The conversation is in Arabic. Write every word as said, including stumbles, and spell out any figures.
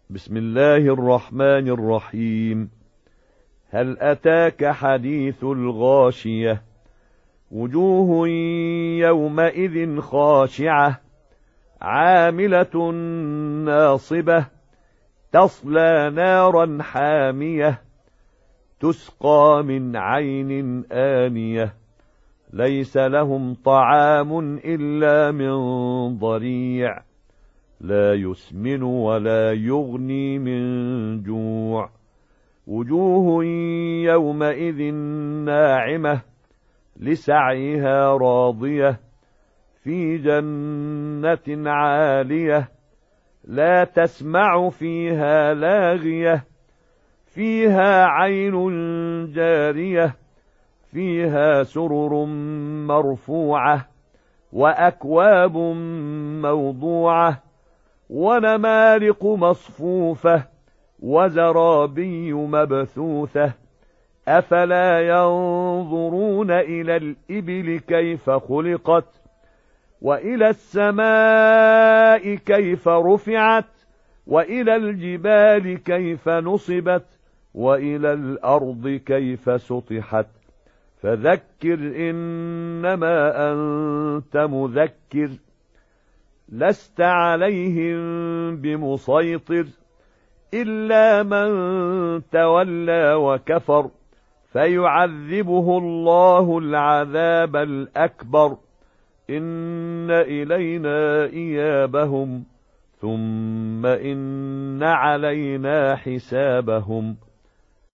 بسم الله الرحمن الرحيم. هل أتاك حديث الغاشية؟ وجوه يومئذ خاشعة عاملة ناصبة تصلى نارا حامية تسقى من عين آنية ليس لهم طعام إلا من ضريع لا يسمن ولا يغني من جوع. وجوه يومئذ ناعمة لسعيها راضية في جنة عالية لا تسمع فيها لاغية فيها عين جارية فيها سرر مرفوعة وأكواب موضوعة ونمارق مصفوفة وزرابي مبثوثة أفلا ينظرون إلى الإبل كيف خلقت وإلى السماء كيف رفعت وإلى الجبال كيف نصبت وإلى الأرض كيف سطحت فذكر إنما أنت مذكر لست عليهم بمسيطر إلا من تولى وكفر فيعذبه الله العذاب الأكبر إن إلينا إيابهم ثم إن علينا حسابهم